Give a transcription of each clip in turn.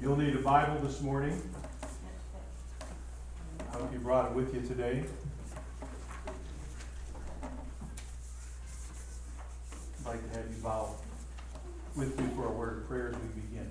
You'll need a Bible this morning. I hope you brought it with you today. I'd like to have you bow with me for a word of prayer as we begin.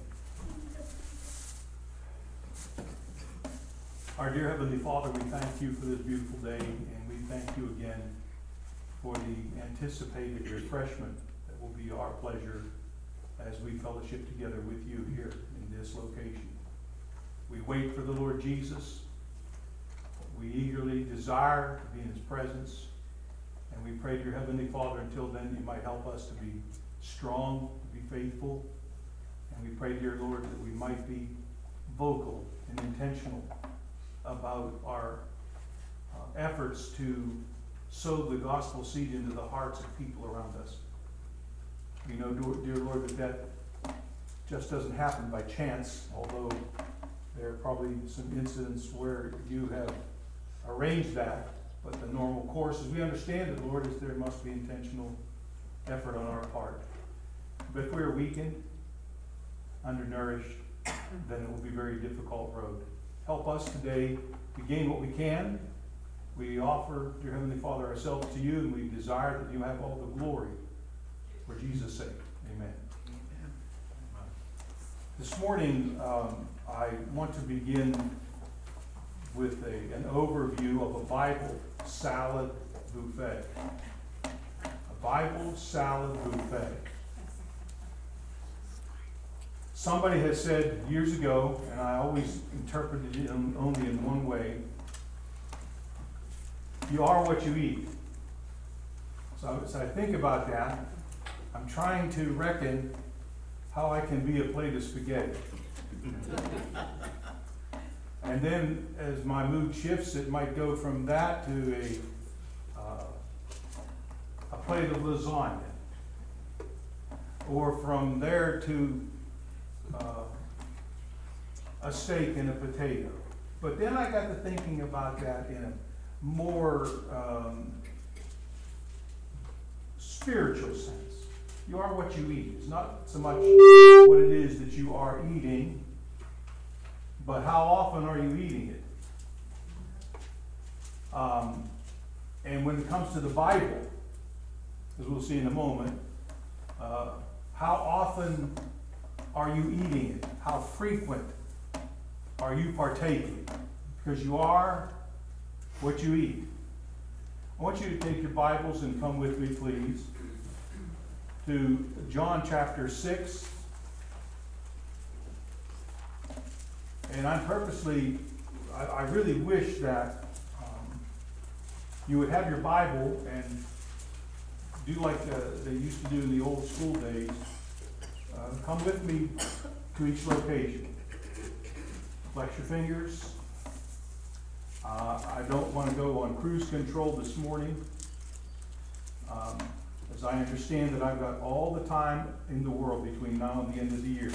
Our dear Heavenly Father, we thank you for this beautiful day, and we thank you again for the anticipated refreshment that will be our pleasure as we fellowship together with you here in this location. We wait for the Lord Jesus. We eagerly desire to be in his presence. And we pray to your Heavenly Father, until then, you might help us to be strong, to be faithful. And we pray, dear Lord, that we might be vocal and intentional about our efforts to sow the gospel seed into the hearts of people around us. We know, dear Lord, that just doesn't happen by chance, although there are probably some incidents where you have arranged that. But the normal course, as we understand it, Lord, is there must be intentional effort on our part. But if we are weakened, undernourished, then it will be a very difficult road. Help us today to gain what we can. We offer, dear Heavenly Father, ourselves to you, and we desire that you have all the glory for Jesus' sake. Amen. This morning, I want to begin with an overview of a Bible salad buffet. A Bible salad buffet. Somebody has said years ago, and I always interpreted it only in one way, you are what you eat. So as I think about that, I'm trying to reckon how I can be a plate of spaghetti. And then as my mood shifts, it might go from that to a plate of lasagna. Or from there to a steak and a potato. But then I got to thinking about that in a more spiritual sense. You are what you eat. It's not so much what it is that you are eating, but how often are you eating it? And when it comes to the Bible, as we'll see in a moment, how often are you eating it? How frequent are you partaking? Because you are what you eat. I want you to take your Bibles and come with me, please, to John chapter 6. And I'm purposely, I really wish that you would have your Bible and do like they used to do in the old school days. Come with me to each location. Flex your fingers. I don't want to go on cruise control this morning. As I understand that I've got all the time in the world between now and the end of the year.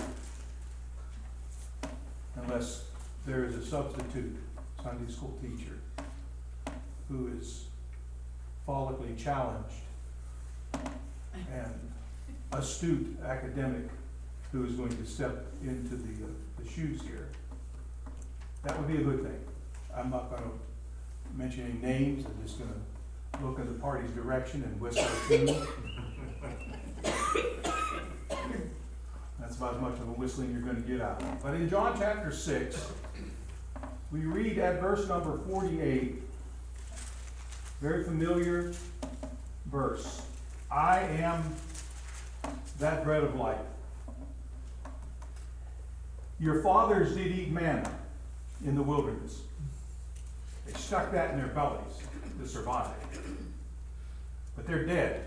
Unless there is a substitute Sunday school teacher who is follically challenged and astute academic who is going to step into the shoes here. That would be a good thing. I'm not going to mention any names. I'm just going to look in the party's direction and whistle a tune. That's about as much of a whistling you're going to get out. But in John chapter 6, we read at verse number 48, very familiar verse. I am that bread of life. Your fathers did eat manna in the wilderness. They stuck that in their bellies to survive. But they're dead.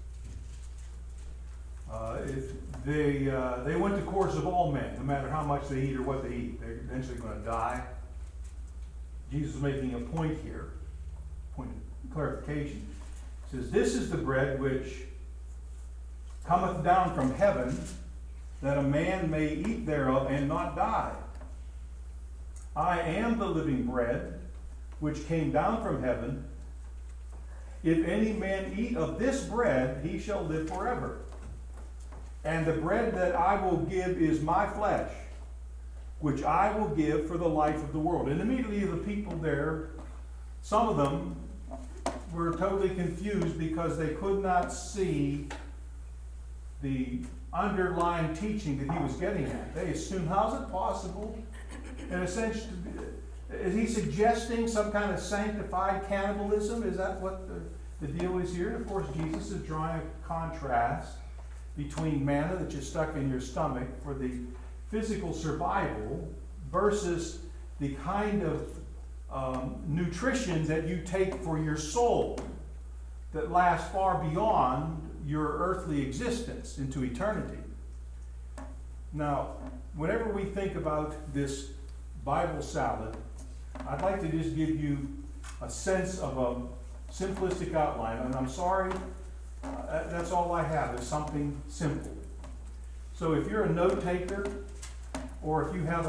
They went the course of all men, no matter how much they eat or what they eat. They're eventually going to die. Jesus is making a point here, point of clarification. He says, this is the bread which cometh down from heaven, that a man may eat thereof and not die. I am the living bread which came down from heaven. If any man eat of this bread, he shall live forever. And the bread that I will give is my flesh, which I will give for the life of the world. And immediately the people there, some of them were totally confused because they could not see the underlying teaching that he was getting at. They assumed, how's it possible? In a sense, is he suggesting some kind of sanctified cannibalism? Is that what the deal is here? And of course, Jesus is drawing a contrast between manna that you stuck in your stomach for the physical survival versus the kind of nutrition that you take for your soul that lasts far beyond your earthly existence into eternity. Now, whenever we think about this Bible salad, I'd like to just give you a sense of a simplistic outline. And I'm sorry, that's all I have, is something simple. So if you're a note taker, or if you have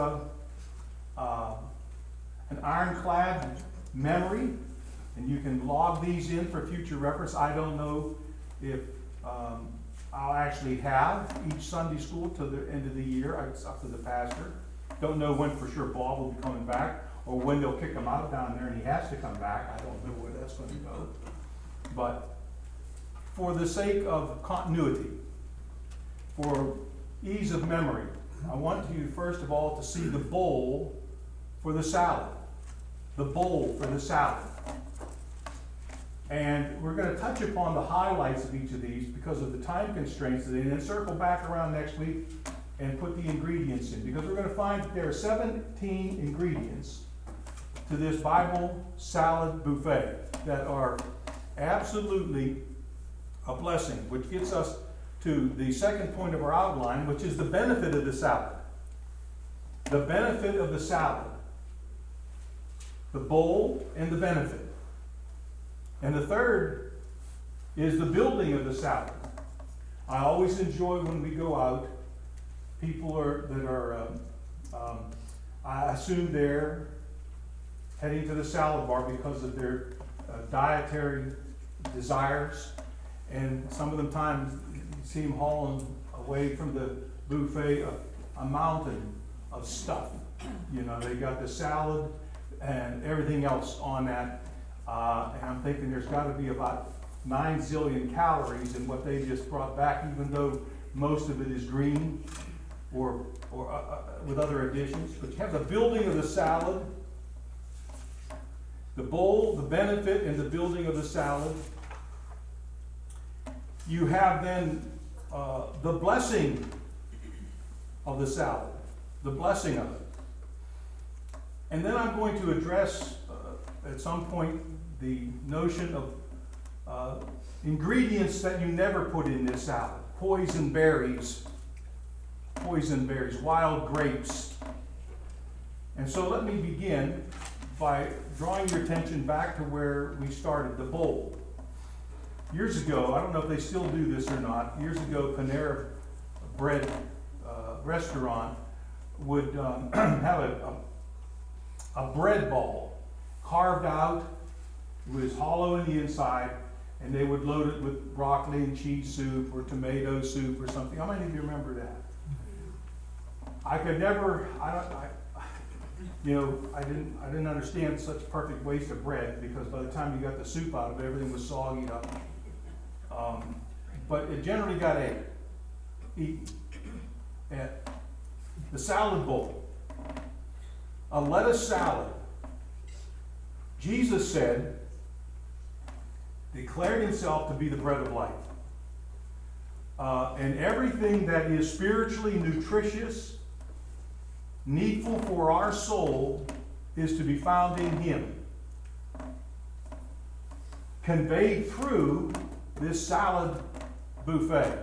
an ironclad memory, and you can log these in for future reference. I don't know if I'll actually have each Sunday school to the end of the year. It's up to the pastor. Don't know when for sure Bob will be coming back, or when they'll kick him out down there and he has to come back. I don't know where that's going to go. But for the sake of continuity, for ease of memory, I want you first of all to see the bowl for the salad. The bowl for the salad. And we're going to touch upon the highlights of each of these because of the time constraints, and then circle back around next week and put the ingredients in. Because we're going to find that there are 17 ingredients to this Bible salad buffet that are absolutely a blessing, which gets us to the second point of our outline, which is the benefit of the salad. The benefit of the salad. The bowl and the benefit. And the third is the building of the salad. I always enjoy when we go out, people I assume they're heading to the salad bar because of their dietary desires. And some of them times you see them hauling away from the buffet a mountain of stuff. You know, they got the salad and everything else on that. And I'm thinking there's got to be about 9 zillion calories in what they just brought back, even though most of it is green or with other additions. But you have the building of the salad, the bowl, the benefit, and the building of the salad. You have then the blessing of the salad, the blessing of it. And then I'm going to address at some point the notion of ingredients that you never put in this salad. Poison berries, wild grapes. And so let me begin by drawing your attention back to where we started, the bowl. Years ago, I don't know if they still do this or not, years ago Panera Bread restaurant would have a bread ball carved out. It was hollow in the inside, and they would load it with broccoli and cheese soup or tomato soup or something. How many of you remember that? I could never, I didn't understand such perfect waste of bread, because by the time you got the soup out of it, everything was soggy up. But it generally got eaten. At the salad bowl, a lettuce salad, Jesus said, declared himself to be the bread of life. And everything that is spiritually nutritious, needful for our soul, is to be found in him. Conveyed through this salad buffet.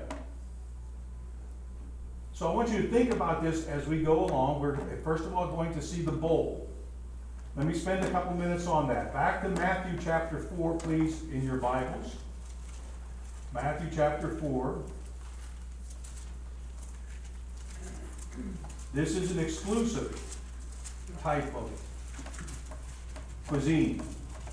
So I want you to think about this as we go along. We're first of all going to see the bowl. Let me spend a couple minutes on that. Back to Matthew chapter 4, please, in your Bibles. Matthew chapter 4. This is an exclusive type of cuisine.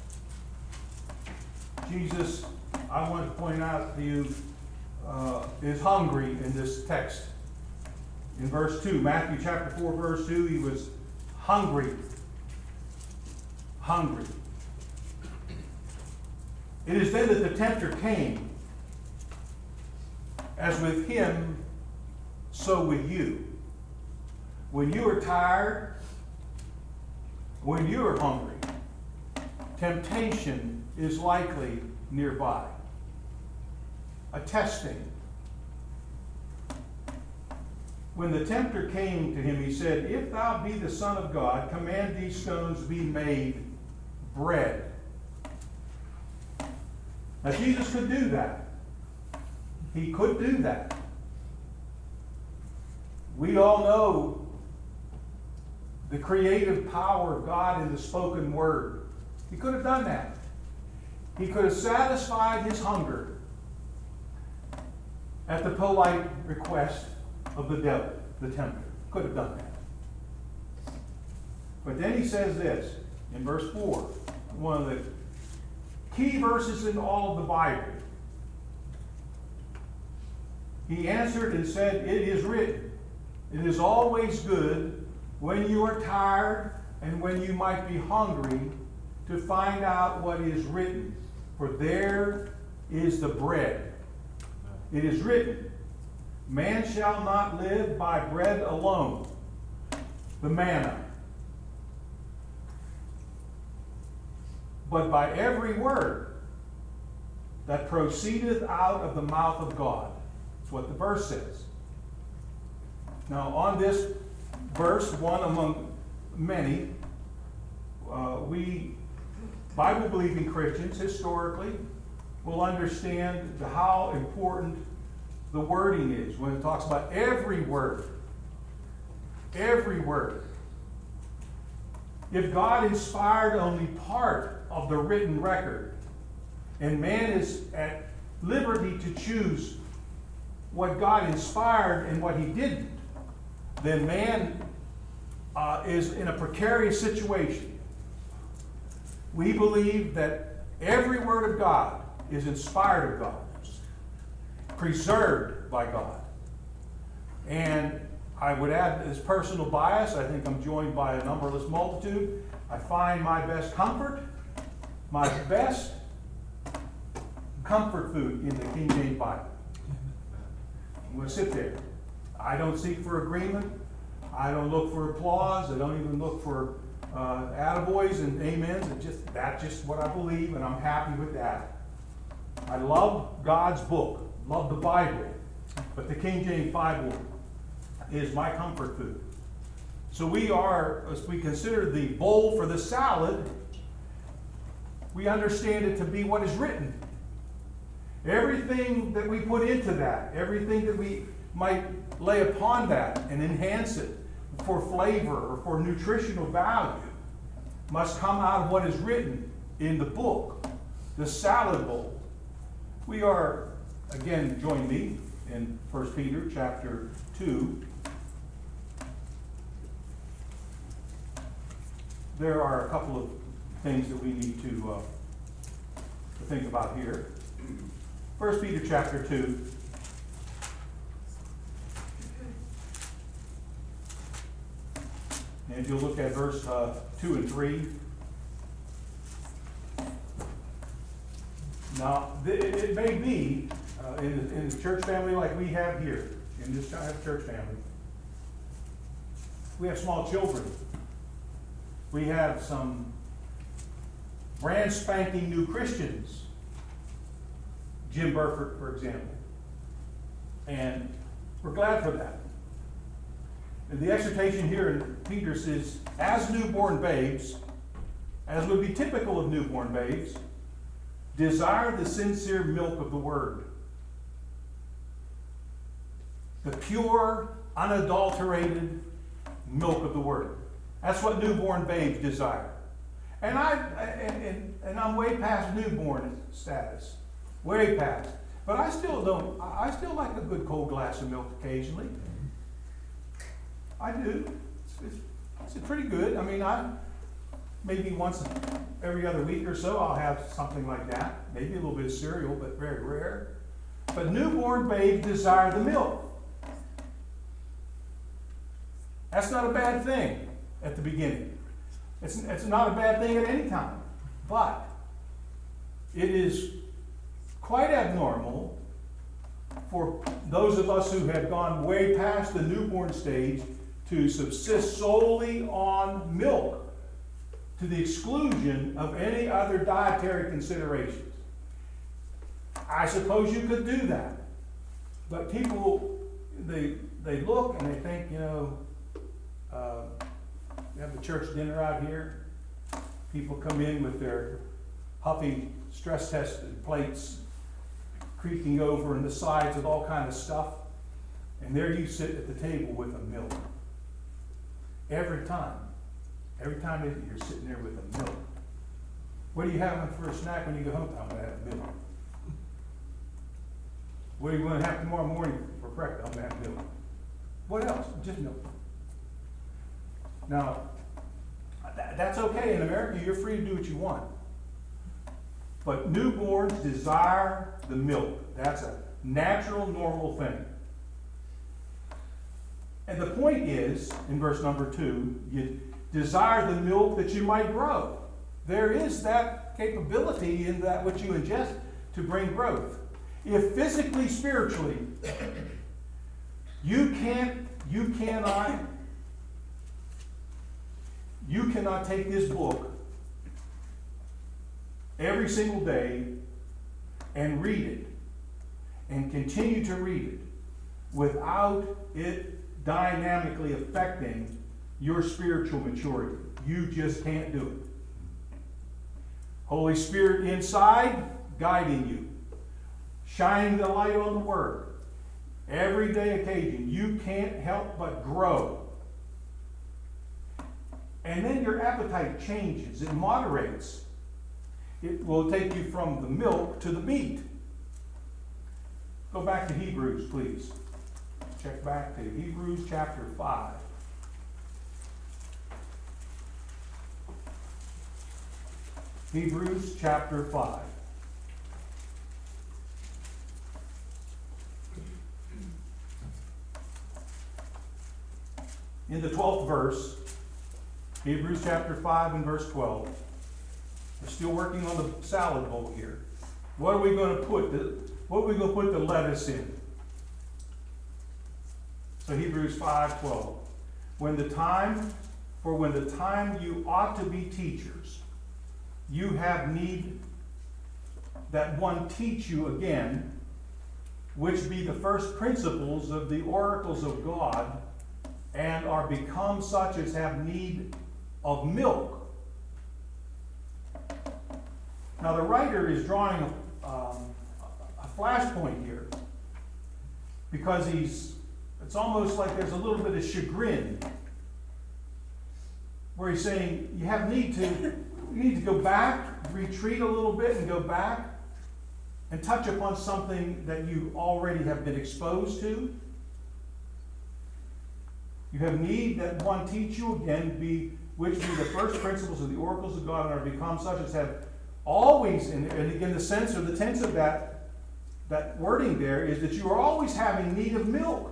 Jesus, I want to point out to you, is hungry in this text. In verse 2, Matthew chapter 4, verse 2, he was hungry. Hungry. It is then that the tempter came. As with him, so with you. When you are tired, when you are hungry, temptation is likely nearby. A testing. When the tempter came to him, he said, "If thou be the Son of God, command these stones be made bread." Now Jesus could do that. He could do that. We all know the creative power of God in the spoken word. He could have done that. He could have satisfied his hunger at the polite request of the devil, the tempter. Could have done that. But then he says this in verse 4, one of the key verses in all of the Bible. He answered and said, "It is written, it is always good when you are tired and when you might be hungry to find out what is written, for there is the bread. It is written, man shall not live by bread alone," the manna, "but by every word that proceedeth out of the mouth of God." That's what the verse says. Now, on this verse, one among many, we Bible-believing Christians, historically, will understand how important the wording is when it talks about every word. Every word. If God inspired only part of the written record, and man is at liberty to choose what God inspired and what he didn't, then man is in a precarious situation. We believe that every word of God is inspired of God, preserved by God. And I would add this personal bias. I think I'm joined by a numberless multitude. I find my best comfort, my best comfort food in the King James Bible. I'm going to sit there. I don't seek for agreement. I don't look for applause. I don't even look for attaboys and amens. That's just what I believe, and I'm happy with that. I love God's book, love the Bible, but the King James Bible is my comfort food. So we are, as we consider the bowl for the salad, we understand it to be what is written. Everything that we put into that, everything that we might lay upon that and enhance it for flavor or for nutritional value must come out of what is written in the book, the salad bowl. We are, again, join me in 1 Peter chapter 2. There are a couple of things that we need to think about here. 1 Peter chapter 2. And if you'll look at verse 2 and 3. Now, it may be in a church family like we have here, in this kind of church family, we have small children. We have some brand spanking new Christians. Jim Burford, for example. And we're glad for that. And the exhortation here in Peter's is, as newborn babes, as would be typical of newborn babes, desire the sincere milk of the word. The pure, unadulterated milk of the word. That's what newborn babes desire. And I'm way past newborn status. Way past. But I still like a good cold glass of milk occasionally. I do. It's pretty good. I mean, maybe once every other week or so I'll have something like that. Maybe a little bit of cereal, but very rare. But newborn babes desire the milk. That's not a bad thing at the beginning. It's not a bad thing at any time. But it is quite abnormal for those of us who have gone way past the newborn stage to subsist solely on milk to the exclusion of any other dietary considerations. I suppose you could do that. But people, they look and they think, we have the church dinner out here. People come in with their huffy, stress-tested plates creaking over and the sides with all kind of stuff. And there you sit at the table with a milk. Every time you're sitting there with a milk. What are you having for a snack when you go home? I'm going to have milk. What are you going to have tomorrow morning for breakfast? I'm going to have milk. What else? Just milk. Now, that's okay. In America, you're free to do what you want. But newborns desire the milk. That's a natural, normal thing. And the point is, in verse number 2, you desire the milk that you might grow. There is that capability in that which you ingest to bring growth. If physically, spiritually, you cannot take this book every single day and read it and continue to read it without it dynamically affecting your spiritual maturity. You just can't do it. Holy Spirit inside, guiding you, shining the light on the Word. Everyday occasion, you can't help but grow. And then your appetite changes, it moderates. It will take you from the milk to the meat. Go back to Hebrews, please. Check back to Hebrews chapter 5. Hebrews chapter 5. In the 12th verse, Hebrews chapter 5 and verse 12. We're still working on the salad bowl here. What are we going to put the lettuce in? So Hebrews 5:12. When the time you ought to be teachers, you have need that one teach you again, which be the first principles of the oracles of God, and are become such as have need of milk. Now the writer is drawing a flashpoint here, because it's almost like there's a little bit of chagrin, where he's saying you need to go back, retreat a little bit and go back and touch upon something that you already have been exposed to. You have need that one teach you again, which be the first principles of the oracles of God, and are become such as have always, and again the sense or the tense of that wording there is that you are always having need of milk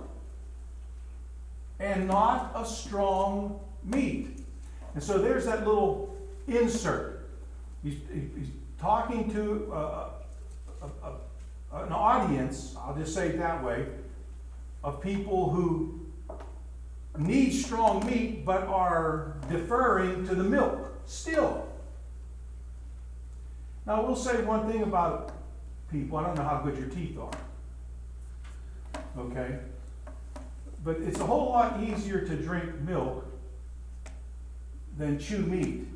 and not of strong meat. And so there's that little insert. He's talking to an audience, I'll just say it that way, of people who need strong meat but are deferring to the milk still. Now, we'll say one thing about people. I don't know how good your teeth are. Okay? But it's a whole lot easier to drink milk than chew meat.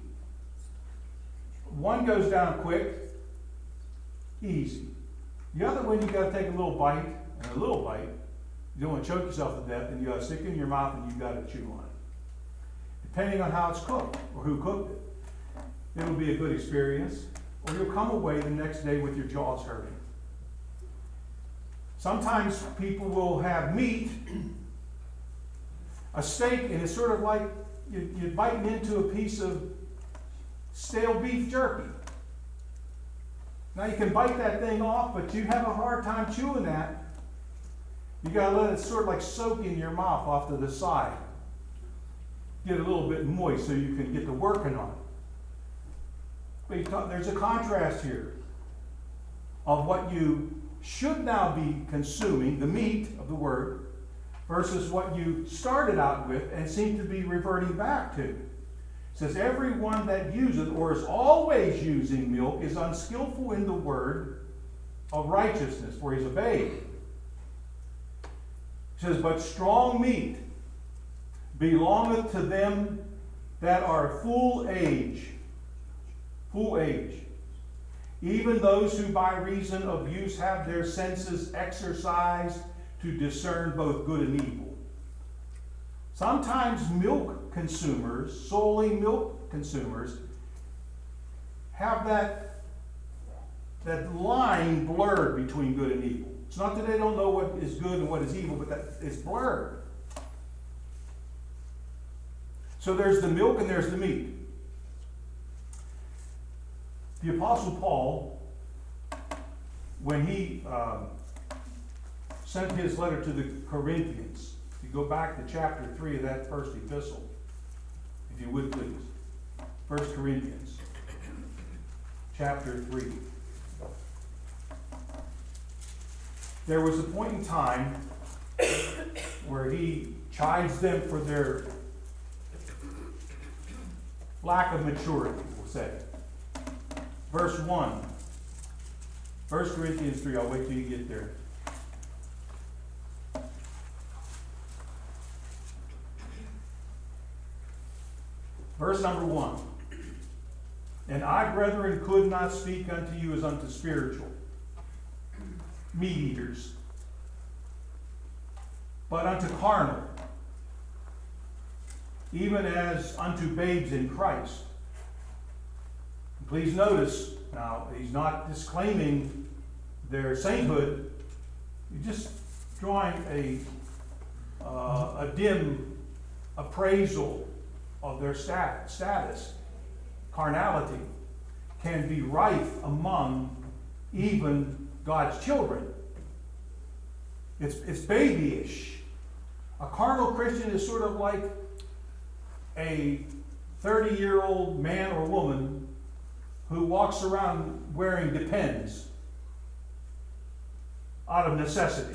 One goes down quick, easy. The other one, you got to take a little bite, and a little bite. You don't want to choke yourself to death, and you got to stick it in your mouth and you got to chew on it. Depending on how it's cooked or who cooked it, it'll be a good experience. Or you'll come away the next day with your jaws hurting. Sometimes people will have meat, a steak, and it's sort of like you're biting into a piece of stale beef jerky. Now you can bite that thing off, but you have a hard time chewing that. You got to let it sort of like soak in your mouth off to the side. get a little bit moist so you can get to working on it. But there's a contrast here of what you should now be consuming, the meat of the Word, versus what you started out with and seem to be reverting back to. It says, everyone that useth or is always using milk is unskillful in the word of righteousness, for he is a babe. It says, but strong meat belongeth to them that are full age, even those who by reason of use have their senses exercised to discern both good and evil. Sometimes milk consumers, solely milk consumers, have that line blurred between good and evil. It's not that they don't know what is good and what is evil, but that it's blurred. So there's the milk and there's the meat. The Apostle Paul, when he sent his letter to the Corinthians, if you go back to chapter 3 of that first epistle, if you would please. 1 Corinthians, chapter 3. There was a point in time where he chides them for their lack of maturity, we'll say. Verse 1. 1 Corinthians 3. I'll wait till you get there. Verse number 1. And I, brethren, could not speak unto you as unto spiritual, meat eaters, but unto carnal, even as unto babes in Christ. Please notice, now, he's not disclaiming their sainthood. He's just drawing a dim appraisal of their status. Carnality can be rife among even God's children. It's babyish. A carnal Christian is sort of like a 30-year-old man or woman who walks around wearing Depends out of necessity.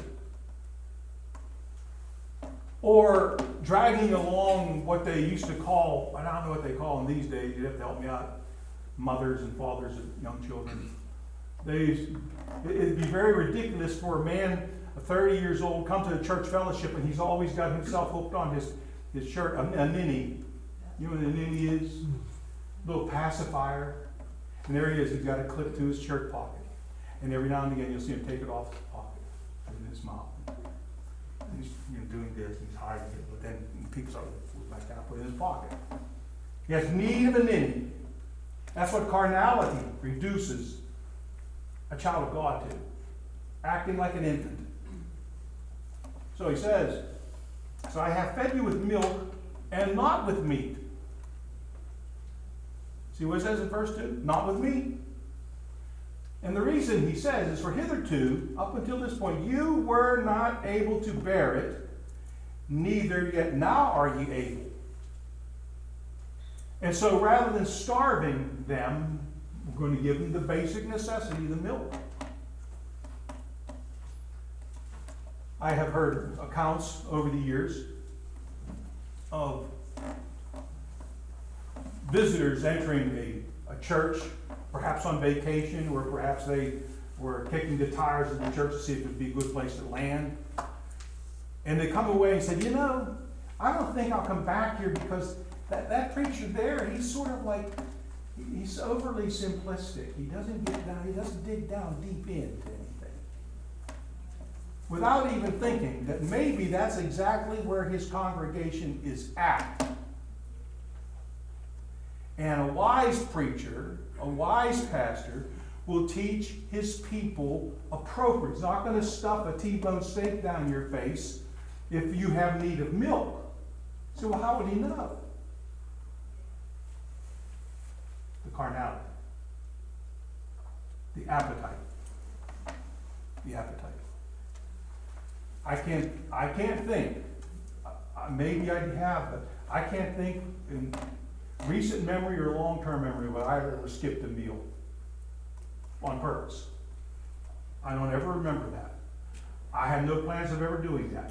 Or dragging along what they used to call, I don't know what they call them these days, you'd have to help me out, mothers and fathers of young children. It'd be very ridiculous for a man, 30 years old, come to a church fellowship and he's always got himself hooked on his shirt, a ninny. You know what a ninny is? A little pacifier. And there he is, he's got a clip to his shirt pocket. And every now and again you'll see him take it off his pocket, put it in his mouth. And he's doing this, and he's hiding it, but then he peeks out back down, put it in his pocket. He has need of a ninny. That's what carnality reduces a child of God to. Acting like an infant. So he says, so I have fed you with milk and not with meat. See what it says in verse 2? Not with meat. And the reason he says is for hitherto, up until this point, you were not able to bear it, neither yet now are ye able. And so rather than starving them, we're going to give them the basic necessity, the milk. I have heard accounts over the years of visitors entering a church, perhaps on vacation, or perhaps they were kicking the tires of the church to see if it would be a good place to land. And they come away and said, you know, I don't think I'll come back here because that preacher there, he's sort of like, he's overly simplistic. He doesn't dig down deep into anything. Without even thinking that maybe that's exactly where his congregation is at. And a wise preacher, a wise pastor, will teach his people appropriate. He's not going to stuff a T-bone steak down your face if you have need of milk. So well, how would he know? The carnality. The appetite. The appetite. I can't think. Maybe I have, but I can't think in recent memory or long-term memory where I ever skipped a meal on purpose. I don't ever remember that. I have no plans of ever doing that.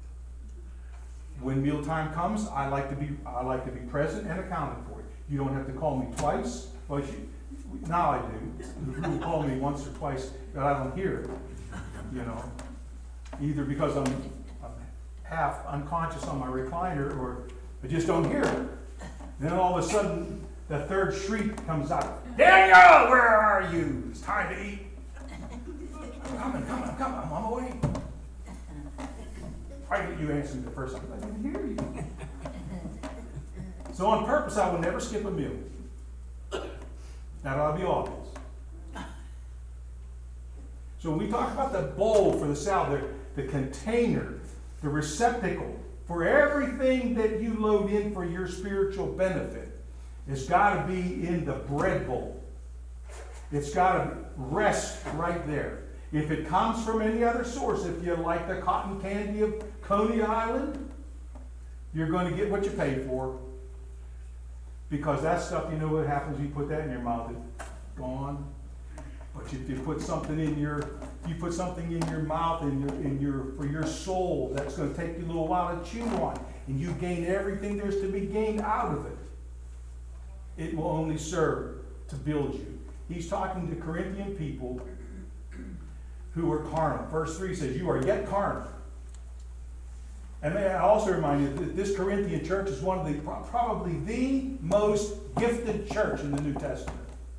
When mealtime comes, I like to be present and accounted for. You don't have to call me twice. Well, now I do. You call me once or twice, but I don't hear it. You know, either because I'm half unconscious on my recliner, or I just don't hear it. Then all of a sudden, the third shriek comes out. Daniel, where are you? It's time to eat. I'm coming, I'm on my way. Why didn't you answer me the first time? I didn't hear you. So on purpose, I would never skip a meal. That ought to be obvious. So when we talk about the bowl for the salad, the container, the receptacle for everything that you load in for your spiritual benefit, it's got to be in the bread bowl. It's got to rest right there. If it comes from any other source, if you like the cotton candy of Coney Island, you're going to get what you pay for. Because that stuff, you know what happens, you put that in your mouth, it's gone. But if you put something in your mouth for your soul, that's going to take you a little while to chew on, and you gain everything there's to be gained out of it. It will only serve to build you. He's talking to Corinthian people who are carnal. Verse 3 says, you are yet carnal. And may I also remind you that this Corinthian church is one of the probably the most gifted church in the New Testament.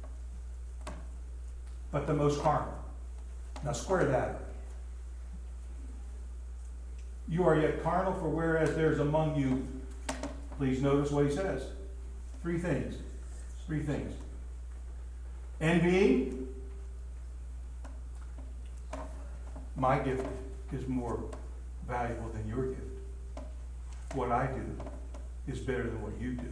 But the most carnal. Now square that up. You are yet carnal, for whereas there's among you, please notice what he says. Three things. Envying. My gift is more valuable than your gift. What I do is better than what you do.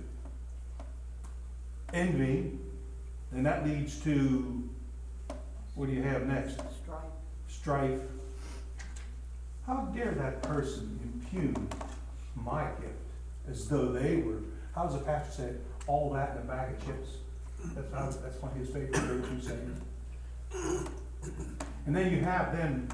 Envy, and that leads to, what do you have next? Strife. How dare that person impugn my gift as though they were, how does the pastor say it? All that in a bag of chips. That's one of his favorite go-to sayings. And then you have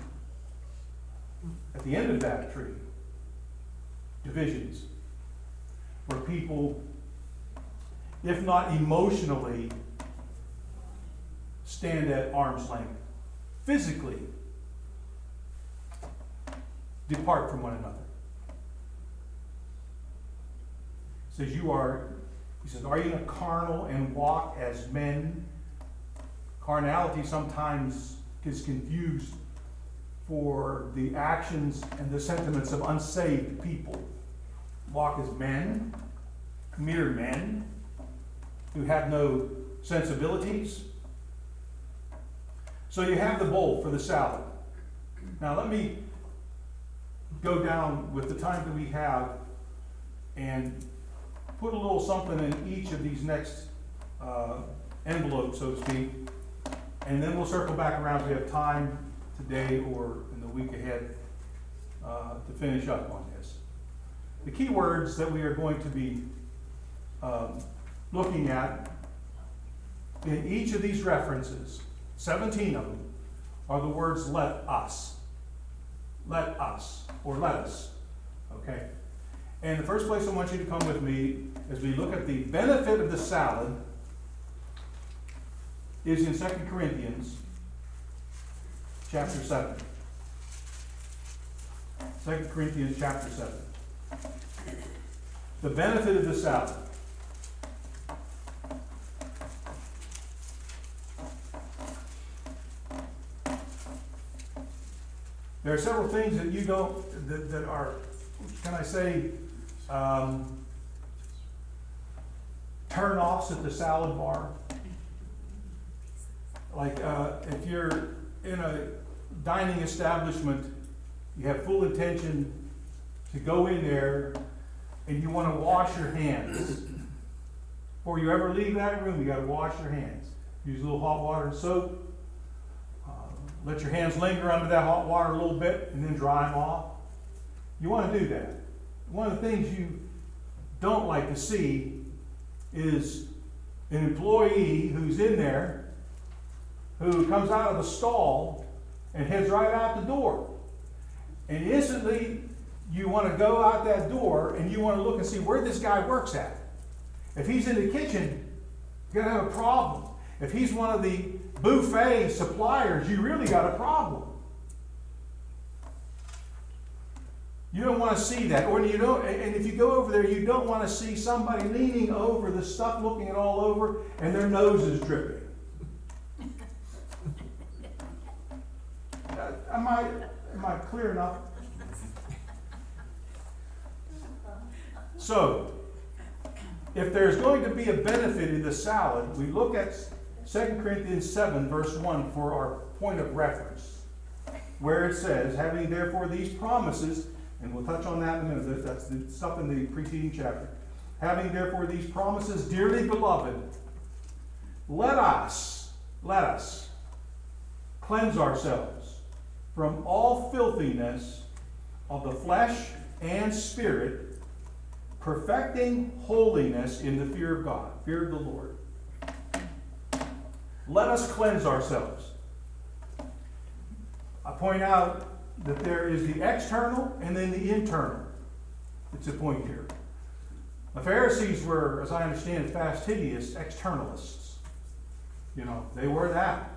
at the end of that tree, divisions, where people, if not emotionally, stand at arm's length, physically depart from one another. He says, are you in a carnal and walk as men? Carnality sometimes is confused for the actions and the sentiments of unsaved people. Walk as men, mere men, who have no sensibilities. So you have the bowl for the salad. Now let me go down with the time that we have and put a little something in each of these next envelopes, so to speak, and then we'll circle back around if we have time today or in the week ahead to finish up on this. The key words that we are going to be looking at in each of these references, 17 of them, are the words let us. Let us, or let us. Okay? And the first place I want you to come with me as we look at the benefit of the salad is in 2 Corinthians chapter 7. 2 Corinthians chapter 7. The benefit of the salad. There are several things that you don't, that are, can I say, turn-offs at the salad bar. Like if you're in a dining establishment, you have full intention to go in there and you want to wash your hands. Before you ever leave that room, you got to wash your hands. Use a little hot water and soap. Let your hands linger under that hot water a little bit and then dry them off. You want to do that. One of the things you don't like to see is an employee who's in there who comes out of the stall and heads right out the door. And instantly you want to go out that door and you want to look and see where this guy works at. If he's in the kitchen, you're going to have a problem. If he's one of the buffet suppliers, you really got a problem. You don't want to see that. Or you don't, and if you go over there, you don't want to see somebody leaning over the stuff, looking it all over, and their nose is dripping. Am I clear enough? So, if there's going to be a benefit in the salad, we look at 2 Corinthians 7, verse 1 for our point of reference, where it says, having therefore these promises, and we'll touch on that in a minute, that's the stuff in the preceding chapter. Having therefore these promises, dearly beloved, let us cleanse ourselves from all filthiness of the flesh and spirit, perfecting holiness in the fear of God, fear of the Lord. Let us cleanse ourselves. I point out that there is the external and then the internal. It's a point here. The Pharisees were, as I understand, fastidious externalists. They were that.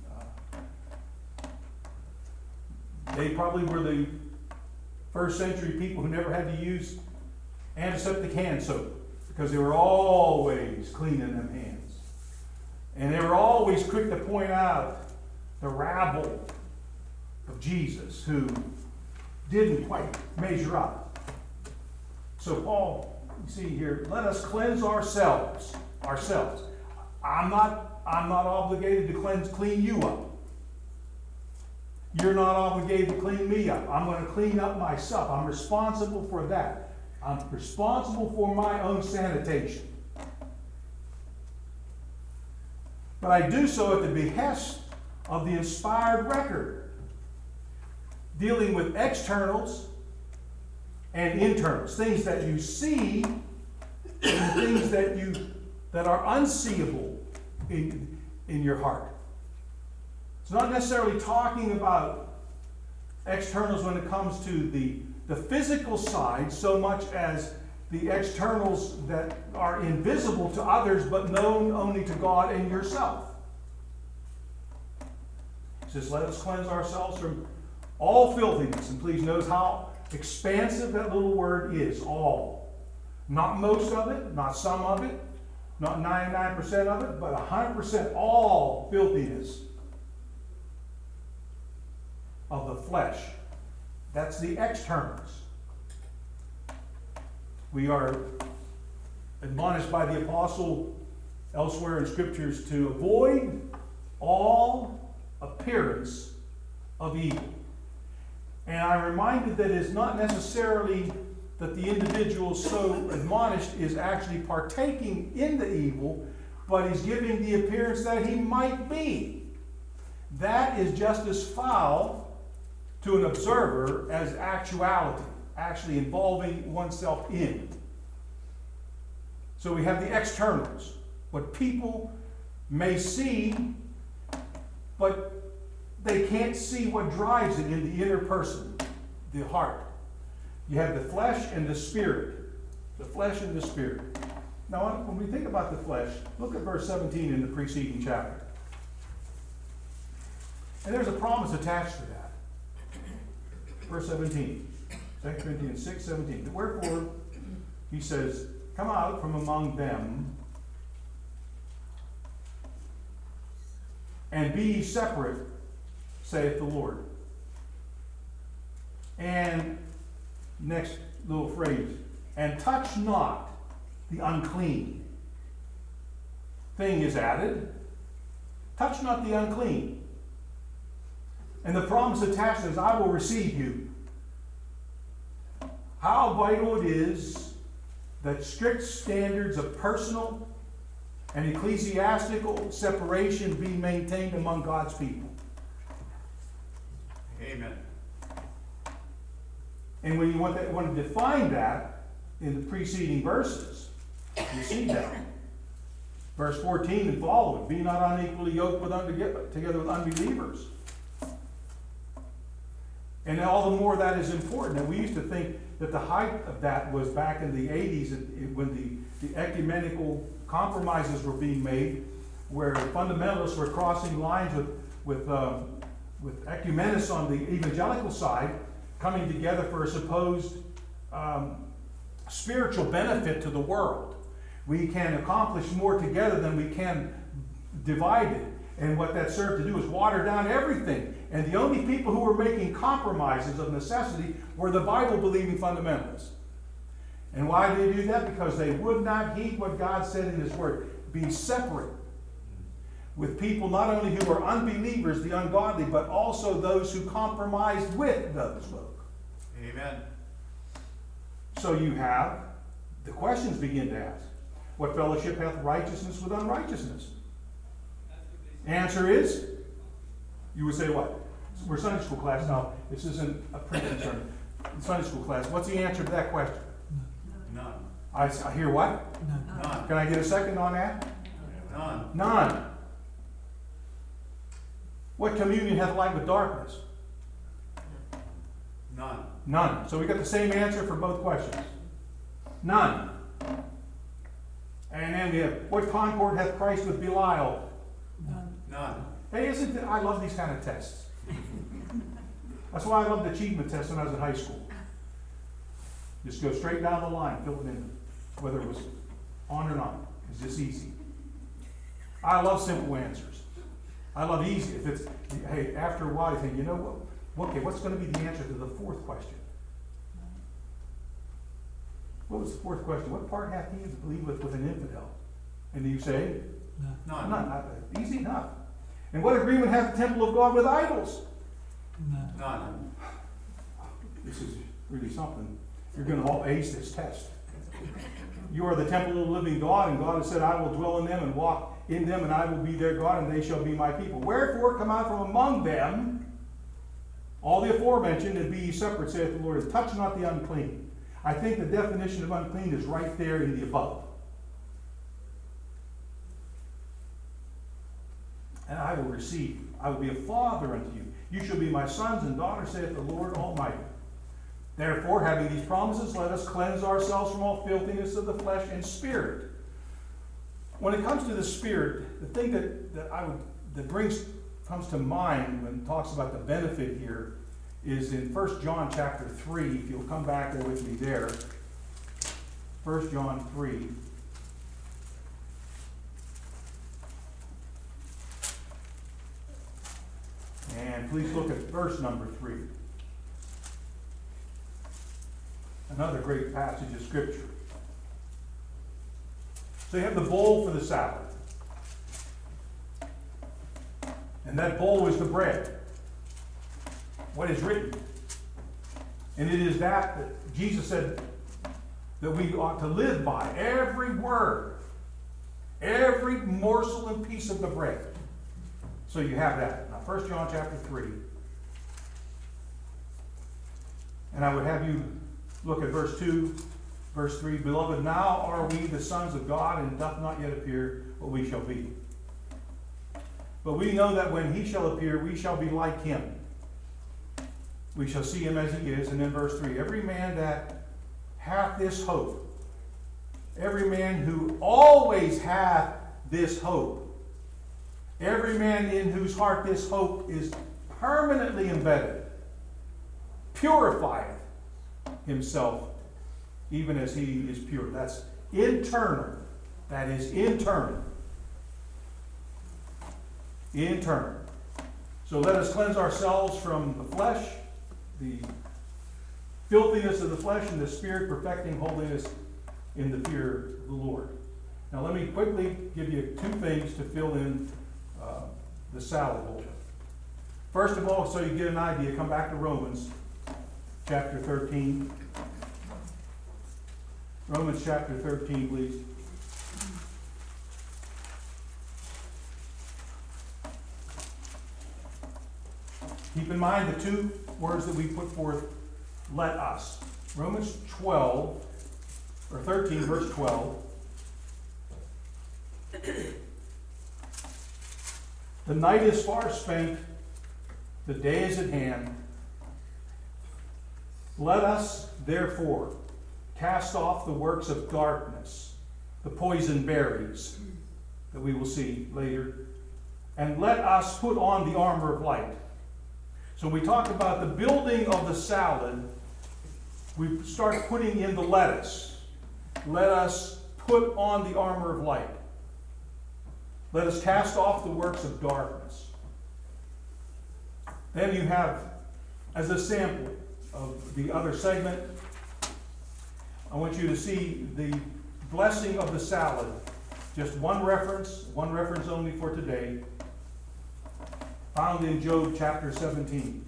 They probably were the first century people who never had to use antiseptic hand soap because they were always cleaning them hands. And they were always quick to point out the rabble of Jesus who didn't quite measure up. So Paul, you see here, let us cleanse ourselves. I'm not obligated to clean you up. You're not obligated to clean me up. I'm going to clean up myself. I'm responsible for that. I'm responsible for my own sanitation. But I do so at the behest of the inspired record, dealing with externals and internals, things that you see and things that are unseeable in your heart. It's not necessarily talking about externals when it comes to the physical side so much as the externals that are invisible to others but known only to God and yourself. It says, let us cleanse ourselves from all filthiness. And please notice how expansive that little word is, all. Not most of it, not some of it, not 99% of it, but 100% all filthiness of the flesh. That's the externals. We are admonished by the apostle elsewhere in scriptures to avoid all appearance of evil. And I'm reminded that it's not necessarily that the individual so admonished is actually partaking in the evil, but he's giving the appearance that he might be. That is just as foul to an observer as actuality, actually involving oneself in. So we have the externals, what people may see, but they can't see what drives it in the inner person, the heart. You have the flesh and the spirit. The flesh and the spirit. Now, when we think about the flesh, look at verse 17 in the preceding chapter. And there's a promise attached to that. Verse 17, 2 Corinthians 6, 17. Wherefore, he says, come out from among them, and be ye separate, saith the Lord. And next little phrase, and touch not the unclean. Thing is added. Touch not the unclean. And the promise attached is, I will receive you. How vital it is that strict standards of personal and ecclesiastical separation be maintained among God's people. Amen. And when you want to define that, in the preceding verses. You see that. Verse 14 and following, be not unequally yoked together with unbelievers. And all the more that is important. And we used to think that the height of that was back in the 80s when the ecumenical compromises were being made, where fundamentalists were crossing lines with ecumenists on the evangelical side, coming together for a supposed spiritual benefit to the world. We can accomplish more together than we can divided. And what that served to do is water down everything. And the only people who were making compromises of necessity were the Bible-believing fundamentalists. And why did they do that? Because they would not heed what God said in His Word. Be separate with people not only who are unbelievers, the ungodly, but also those who compromised with those folk. Amen. So you have, the questions begin to ask. What fellowship hath righteousness with unrighteousness? Answer is, you would say what? We're Sunday school class now. This isn't a preaching sermon. Sunday school class. What's the answer to that question? None. I hear what? None. Can I get a second on that? None. None. What communion hath light with darkness? None. None. So we got the same answer for both questions. None. And then we have, what concord hath Christ with Belial? None. Hey, I love these kind of tests. That's why I loved the achievement test when I was in high school. Just go straight down the line, fill it in, whether it was on or not. It's just easy. I love simple answers. I love easy. If it's, hey, after a while you think, you know what? Okay, what's going to be the answer to the fourth question? What was the fourth question? What part hath he to believe with an infidel? And you say? None. None. Easy enough. And what agreement hath the temple of God with idols? None. This is really something. You're going to all ace this test. You are the temple of the living God, and God has said, I will dwell in them and walk in them, and I will be their God, and they shall be my people. Wherefore come out from among them, all the aforementioned, and be ye separate, saith the Lord, and touch not the unclean. I think the definition of unclean is right there in the above. And I will receive you. I will be a father unto you. You shall be my sons and daughters, saith the Lord Almighty. Therefore, having these promises, let us cleanse ourselves from all filthiness of the flesh and spirit. When it comes to the spirit, the thing that comes to mind when it talks about the benefit here is in 1 John chapter 3. If you'll come back there with me there. 1 John 3. And please look at verse number 3. Another great passage of Scripture. So you have the bowl for the Sabbath. And that bowl is the bread. What is written. And it is that Jesus said that we ought to live by. Every word. Every morsel and piece of the bread. So you have that. Now 1 John chapter 3. And I would have you look at verse 2, verse 3. Beloved, now are we the sons of God, and it doth not yet appear what we shall be. But we know that when he shall appear, we shall be like him. We shall see him as he is. And then verse 3. Every man that hath this hope, every man who always hath this hope, every man in whose heart this hope is permanently embedded, purifieth himself even as he is pure. That's internal. That is internal. Internal. So let us cleanse ourselves from the flesh, the filthiness of the flesh, and the spirit, perfecting holiness in the fear of the Lord. Now let me quickly give you two things to fill in the salad bowl. First of all, so you get an idea, come back to Romans chapter 13. Romans chapter 13, please. Keep in mind the two words that we put forth, let us. Romans 12, or 13, verse 12. The night is far spent, the day is at hand. Let us, therefore, cast off the works of darkness, the poison berries that we will see later, and let us put on the armor of light. So we talk about the building of the salad. We start putting in the lettuce. Let us put on the armor of light. Let us cast off the works of darkness. Then you have, as a sample of the other segment, I want you to see the blessing of the salad. Just one reference only for today, found in Job chapter 17.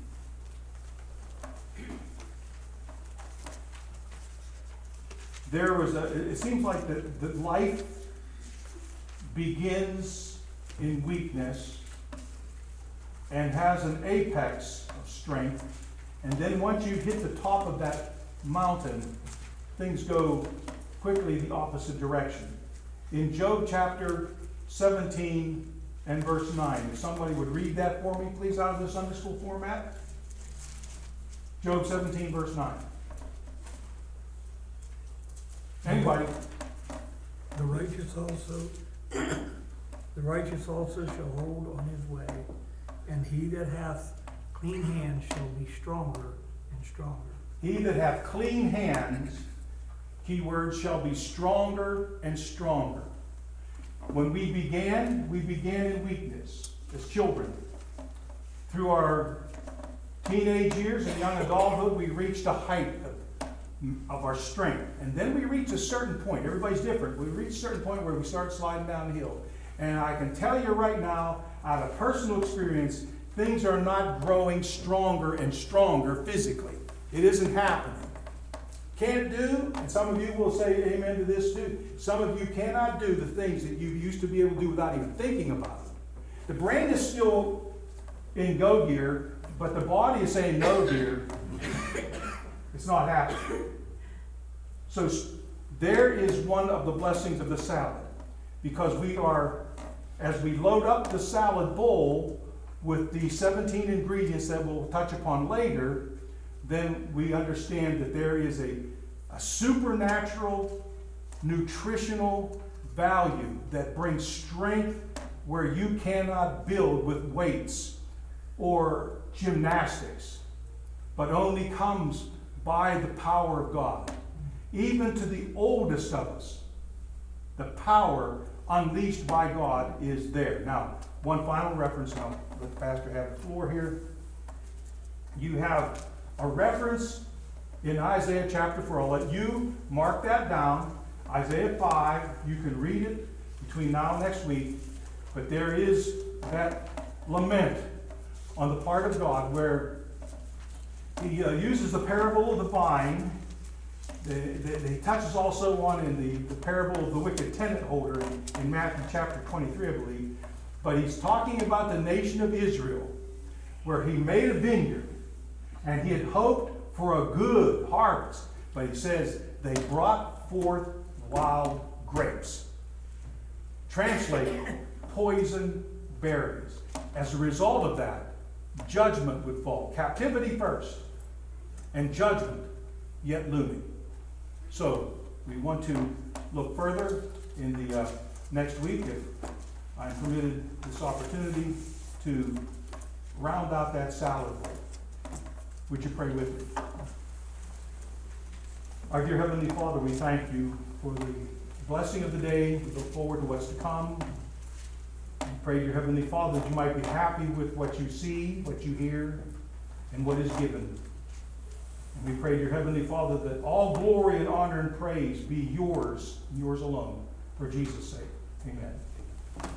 It seems like that life begins in weakness and has an apex of strength, and then once you hit the top of that mountain, things go quickly the opposite direction. In Job chapter 17 and verse 9, if somebody would read that for me, please, out of the Sunday school format. Job 17, verse 9. Anybody? The righteous also shall hold on his way, and he that hath clean hands shall be stronger and stronger. He that hath clean hands, keyword, shall be stronger and stronger. When we began in weakness as children. Through our teenage years and young adulthood, we reached a height of our strength. And then we reach a certain point. Everybody's different. We reach a certain point where we start sliding down the hill. And I can tell you right now, out of personal experience, things are not growing stronger and stronger physically. It isn't happening. Can't do, and some of you will say amen to this too, some of you cannot do the things that you used to be able to do without even thinking about it. The brain is still in go gear, but the body is saying no gear. It's not happening. So there is one of the blessings of the salad, because we are, as we load up the salad bowl with the 17 ingredients that we'll touch upon later, then we understand that there is a supernatural nutritional value that brings strength where you cannot build with weights or gymnastics, but only comes by the power of God. Even to the oldest of us, the power unleashed by God is there. Now, one final reference, and I'll let the pastor have the floor here. You have a reference in Isaiah chapter 4. I'll let you mark that down. Isaiah 5, you can read it between now and next week. But there is that lament on the part of God where he uses the parable of the vine. He touches also on in the parable of the wicked tenant holder in Matthew chapter 23, I believe. But he's talking about the nation of Israel, where he made a vineyard, and he had hoped for a good harvest. But he says, they brought forth wild grapes. Translate, poison berries. As a result of that, judgment would fall. Captivity first, and judgment yet looming. So, we want to look further in the next week, if I'm permitted this opportunity, to round out that salad bowl. Would you pray with me? Our dear Heavenly Father, we thank you for the blessing of the day. We look forward to what's to come. We pray, dear Heavenly Father, that you might be happy with what you see, what you hear, and what is given. And we pray, dear Heavenly Father, that all glory and honor and praise be yours, yours alone, for Jesus' sake. Amen.